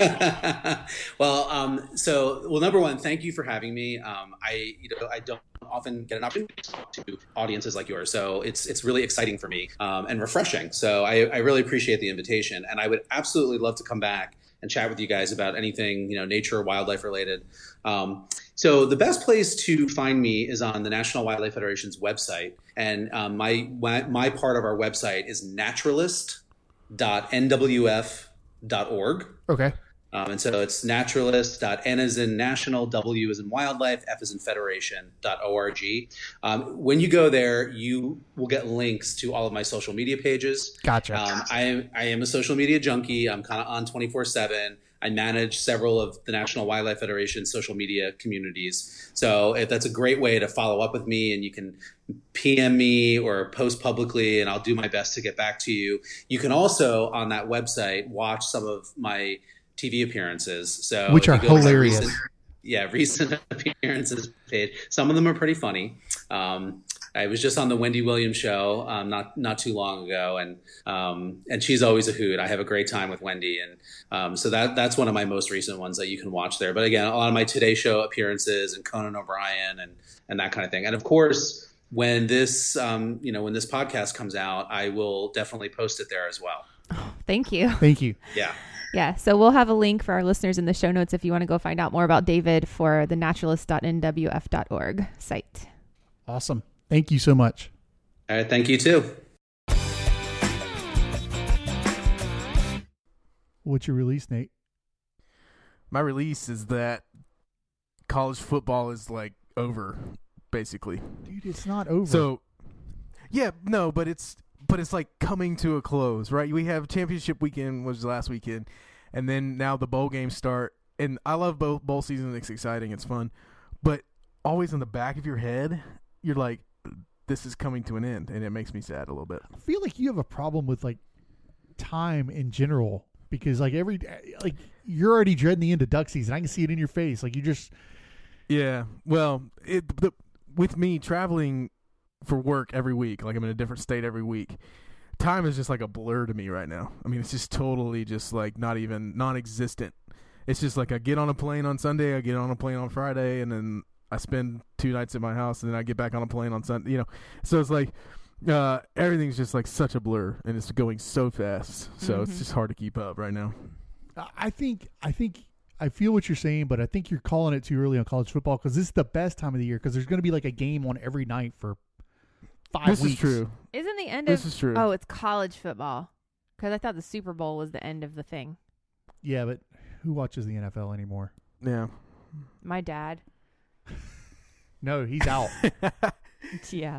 Well, number one, thank you for having me. I don't often get an opportunity to talk to audiences like yours, so it's really exciting for me and refreshing. So I really appreciate the invitation, and I would absolutely love to come back and chat with you guys about anything, nature or wildlife related. So the best place to find me is on the National Wildlife Federation's website. And my part of our website is naturalist.nwf.org. Okay. And so it's naturalist.n as in national, w as in wildlife, f as in federation.org. When you go there, you will get links to all of my social media pages. Gotcha. I am a social media junkie. I'm kind of on 24/7. I manage several of the National Wildlife Federation social media communities. So that's a great way to follow up with me, and you can PM me or post publicly, and I'll do my best to get back to you. You can also, on that website, watch some of my TV appearances, so which are hilarious. Recent appearances page. Some of them are pretty funny. I was just on the Wendy Williams show not too long ago, and she's always a hoot. I have a great time with Wendy, and so that's one of my most recent ones that you can watch there. But again, a lot of my Today Show appearances and Conan O'Brien and that kind of thing. And of course, when this when this podcast comes out, I will definitely post it there as well. Oh, thank you. Thank you. Yeah. Yeah, so we'll have a link for our listeners in the show notes if you want to go find out more about David for the naturalist.nwf.org site. Awesome. Thank you so much. All right, thank you too. What's your release, Nate? My release is that college football is like over, basically. Dude, it's not over. So, yeah, no, but it's like coming to a close, right? We have championship weekend was last weekend, and then now the bowl games start. And I love bowl season. It's exciting. It's fun. But always in the back of your head, you're like, this is coming to an end, and it makes me sad a little bit. I feel like you have a problem with like time in general because like you're already dreading the end of duck season. I can see it in your face. Like you just. Yeah. Well, with me traveling for work every week, like I'm in a different state every week, time is just like a blur to me right now. I mean, it's just totally just like not even non-existent. It's just like I get on a plane on Sunday, I get on a plane on Friday, and then I spend 2 nights at my house, and then I get back on a plane on Sunday, so it's like everything's just like such a blur, and it's going so fast, so it's just hard to keep up right now. I think I feel what you're saying, but I think you're calling it too early on college football because this is the best time of the year because there's going to be like a game on every night for 5 weeks. This is true. Isn't the end This is true. Oh, it's college football. Because I thought the Super Bowl was the end of the thing. Yeah, but who watches the NFL anymore? Yeah. My dad. No, he's out. Yeah.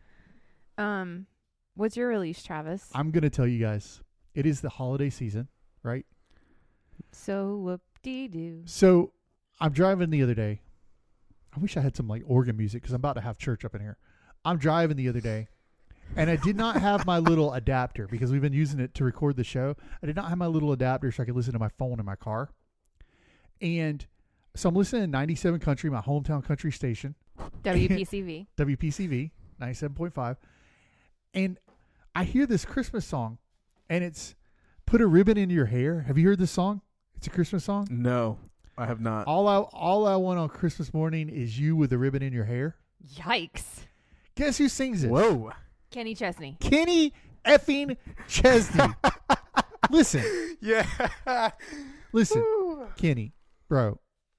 What's your release, Travis? I'm going to tell you guys. It is the holiday season, right? So whoop-dee-doo. So I'm driving the other day. I wish I had some like organ music because I'm about to have church up in here. I'm driving the other day, and I did not have my little adapter because we've been using it to record the show. I did not have my little adapter so I could listen to my phone in my car. And so I'm listening to 97 Country, my hometown country station. WPCV. WPCV, 97.5. And I hear this Christmas song, and it's Put a Ribbon in Your Hair. Have you heard this song? It's a Christmas song. No, I have not. All I want on Christmas morning is you with a ribbon in your hair. Yikes. Guess who sings it? Whoa. Kenny Chesney. Kenny effing Chesney. Listen. Yeah. Listen, Woo. Kenny, bro,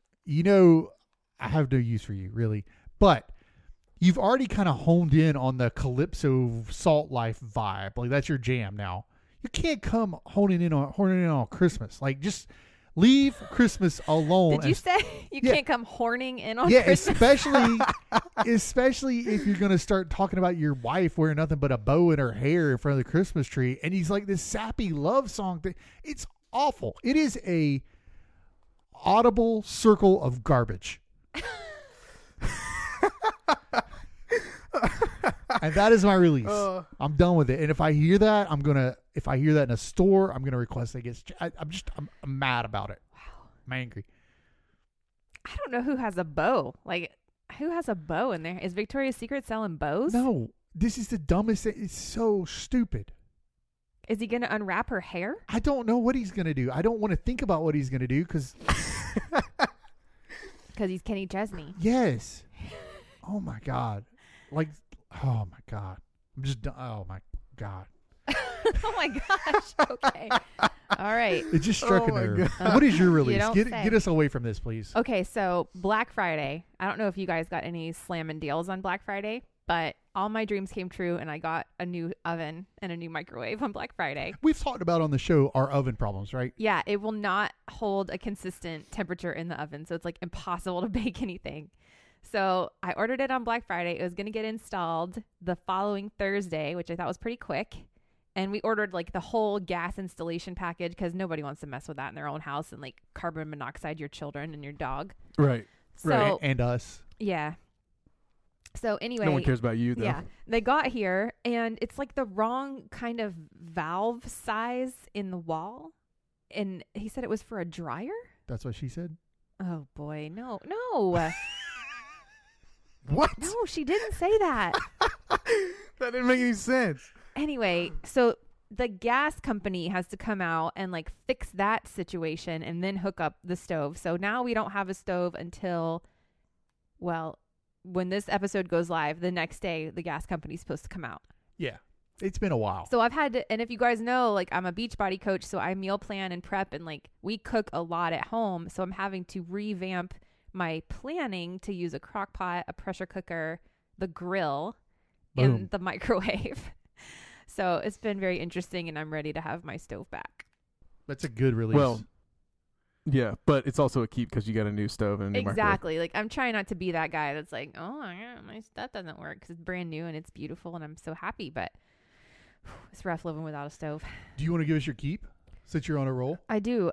I have no use for you, really. But you've already kind of honed in on the Calypso Salt Life vibe. Like, that's your jam now. You can't come honing in on Christmas. Like, just leave Christmas alone. Did you say you can't come horning in on Christmas? especially if you're going to start talking about your wife wearing nothing but a bow in her hair in front of the Christmas tree. And he's like this sappy love song thing. It's awful. It is a audible circle of garbage. And that is my release. I'm done with it. And if I hear that, if I hear that in a store, I'm gonna request it gets. I'm mad about it. Wow. I'm angry. don't know who has a bow. Like, who has a bow in there? Is Victoria's Secret selling bows? No, this is the dumbest thing. It's so stupid. Is he going to unwrap her hair? I don't know what he's going to do. I don't want to think about what he's going to do because, He's Kenny Chesney. yes. Oh, my God. Like, oh, my God. I'm just, oh, my God. Oh my gosh. Okay. All right. It just struck Oh a my nerve. God. What is your You release? don't Get say. us away from this, please. Okay, so Black Friday. I don't know if you guys got any slamming deals on Black Friday, but all my dreams came true and I got a new oven and a new microwave on Black Friday. We've talked about on the show our oven problems, right? Yeah, it will not hold a consistent temperature in the oven, so it's like impossible to bake anything. So I ordered it on Black Friday. It was going to get installed the following Thursday, which I thought was pretty quick. And we ordered like the whole gas installation package because nobody wants to mess with that in their own house and like carbon monoxide your children and your dog. Right. So, Right. And us. yeah. So anyway, No one cares about you, though. yeah, they got here and it's like the wrong kind of valve size in the wall. And he said it was for a dryer. That's what she said. Oh boy, no. What? No, she didn't say that. That didn't make any sense. Anyway, so the gas company has to come out and like fix that situation and then hook up the stove. So now we don't have a stove until, well, when this episode goes live, the next day the gas company's supposed to come out. Yeah. It's been a while. So I've had to, and if you guys know, like I'm a Beachbody coach, so I meal plan and prep and like we cook a lot at home. So I'm having to revamp my planning to use a crock pot, a pressure cooker, the grill, Boom. and the microwave. So it's been very interesting and I'm ready to have my stove back. That's a good release. Well, yeah, but it's also a keep because you got a new stove and a new microwave. Exactly. Like I'm trying not to be that guy that's like, oh, my stuff doesn't work because it's brand new and it's beautiful and I'm so happy. But it's rough living without a stove. do you want to give us your keep since you're on a roll? I do.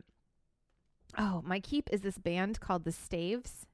Oh, my keep is this band called the Staves,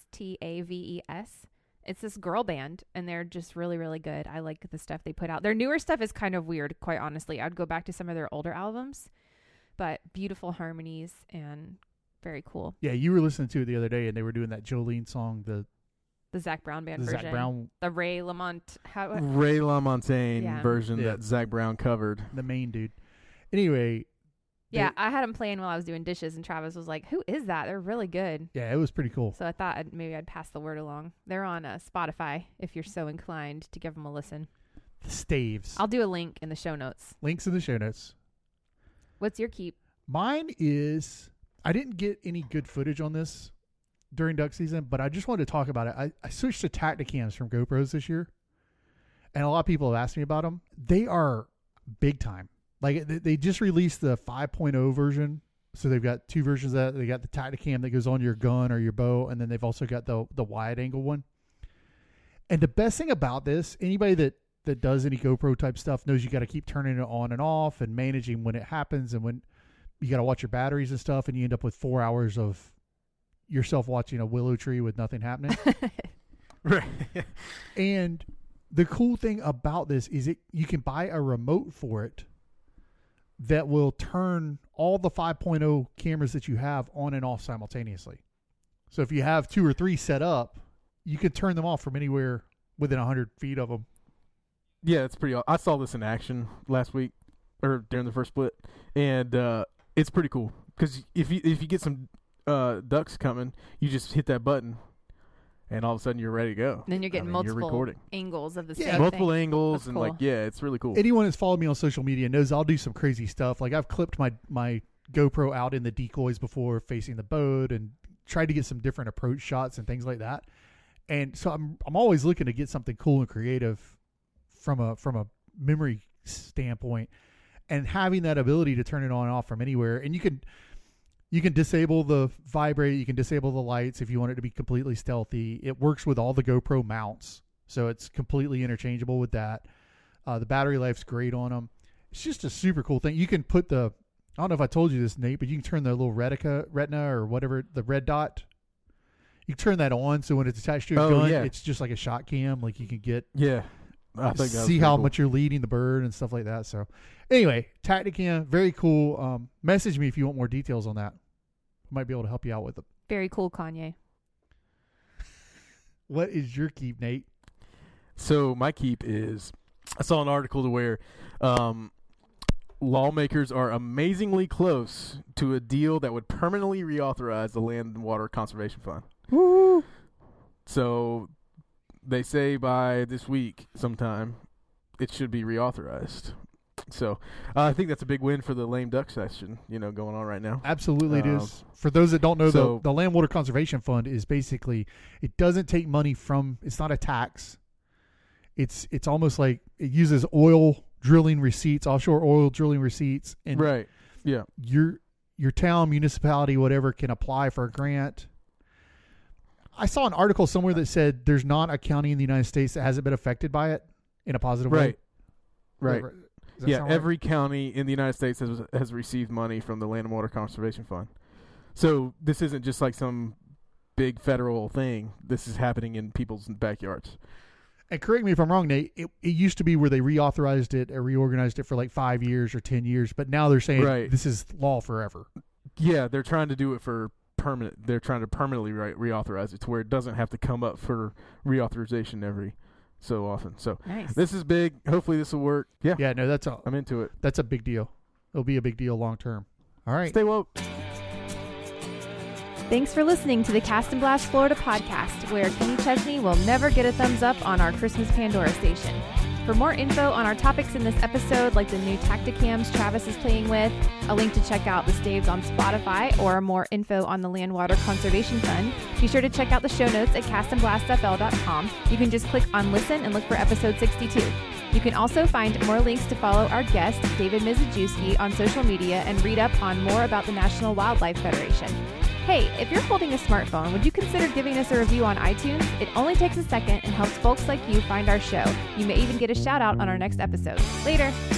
Staves. It's this girl band, and they're just really, really good. I like the stuff they put out. Their newer stuff is kind of weird, quite honestly. I'd go back to some of their older albums, but beautiful harmonies and very cool. Yeah, you were listening to it the other day, and they were doing that Jolene song, the Zac Brown band Zac version. Brown, The Ray Lamont. Ray LaMontagne Yeah. version Yeah. that Zac Brown covered. the main dude. Anyway, Yeah, I had them playing while I was doing dishes, and Travis was like, who is that? They're really good. yeah, it was pretty cool. So I thought maybe I'd pass the word along. They're on Spotify if you're so inclined to give them a listen. The Staves. I'll do a link in the show notes. Links in the show notes. What's your keep? Mine is, I didn't get any good footage on this during duck season, but I just wanted to talk about it. I switched to Tacticams from GoPros this year, and a lot of people have asked me about them. They are big time. Like, they just released the 5.0 version, so they've got two versions of that. They got the Tacticam that goes on your gun or your bow, and then they've also got the wide angle one. And the best thing about this, anybody that does any GoPro type stuff knows you got to keep turning it on and off and managing when it happens, and when you got to watch your batteries and stuff, and you end up with 4 hours of yourself watching a willow tree with nothing happening. Right. And the cool thing about this is you can buy a remote for it that will turn all the 5.0 cameras that you have on and off simultaneously. So if you have 2 or 3 set up, you can turn them off from anywhere within 100 feet of them. Yeah, it's pretty. I saw this in action last week or during the first split, and it's pretty cool because if you get some ducks coming, you just hit that button, and all of a sudden you're ready to go. And then you're getting You're multiple recording. angles of the Yeah. same Multiple thing. angles That's and cool. like it's really cool. Anyone that's followed me on social media knows I'll do some crazy stuff. Like I've clipped my GoPro out in the decoys before facing the boat and tried to get some different approach shots and things like that. And so I'm always looking to get something cool and creative from a memory standpoint, and having that ability to turn it on and off from anywhere. And you can disable the vibrate, you can disable the lights if you want it to be completely stealthy. It works with all the GoPro mounts, so it's completely interchangeable with that. The battery life's great on them. It's just a super cool thing. You can put I don't know if I told you this, Nate, but you can turn the little retina or whatever, the red dot. You can turn that on, so when it's attached to your gun, yeah. it's just like a shot cam. Like you can get Yeah, I think that was see how pretty cool. much you're leading the bird and stuff like that. So anyway, Tacticam, very cool. Message me if you want more details on that. I might be able to help you out with it. Very cool, Kanye. What is your keep, Nate? So my keep is, I saw an article to where lawmakers are amazingly close to a deal that would permanently reauthorize the Land and Water Conservation Fund. Woo! So they say by this week sometime it should be reauthorized. So I think that's a big win for the lame duck session, going on right now. Absolutely it is. For those that don't know, so- the Land Water Conservation Fund is basically, it doesn't take money from, it's not a tax. It's almost like it uses oil drilling receipts, offshore oil drilling receipts. And Right. Yeah. your town, municipality, whatever, can apply for a grant. I saw an article somewhere that said there's not a county in the United States that hasn't been affected by it in a positive way. Right. Does that Yeah, sound right? every county in the United States has received money from the Land and Water Conservation Fund. So this isn't just like some big federal thing. This is happening in people's backyards. And correct me if I'm wrong, Nate, it used to be where they reauthorized it or reorganized it for like 5 years or 10 years, but now they're saying this is law forever. Yeah, they're trying to do it for permanent. They're trying to permanently reauthorize it to where it doesn't have to come up for reauthorization every so often. So Nice. this is big. Hopefully this will work. Yeah, Yeah, no, I'm into it. that's a big deal. It'll be a big deal long term. All right. Stay woke. Thanks for listening to the Cast and Blast Florida podcast, where Kenny Chesney will never get a thumbs up on our Christmas Pandora station. For more info on our topics in this episode, like the new Tacticams Travis is playing with, a link to check out the staves on Spotify, or more info on the Land Water Conservation Fund, be sure to check out the show notes at castandblastfl.com. You can just click on listen and look for episode 62. You can also find more links to follow our guest, David Mizejewski, on social media and read up on more about the National Wildlife Federation. Hey, if you're holding a smartphone, would you consider giving us a review on iTunes? It only takes a second and helps folks like you find our show. You may even get a shout out on our next episode. Later.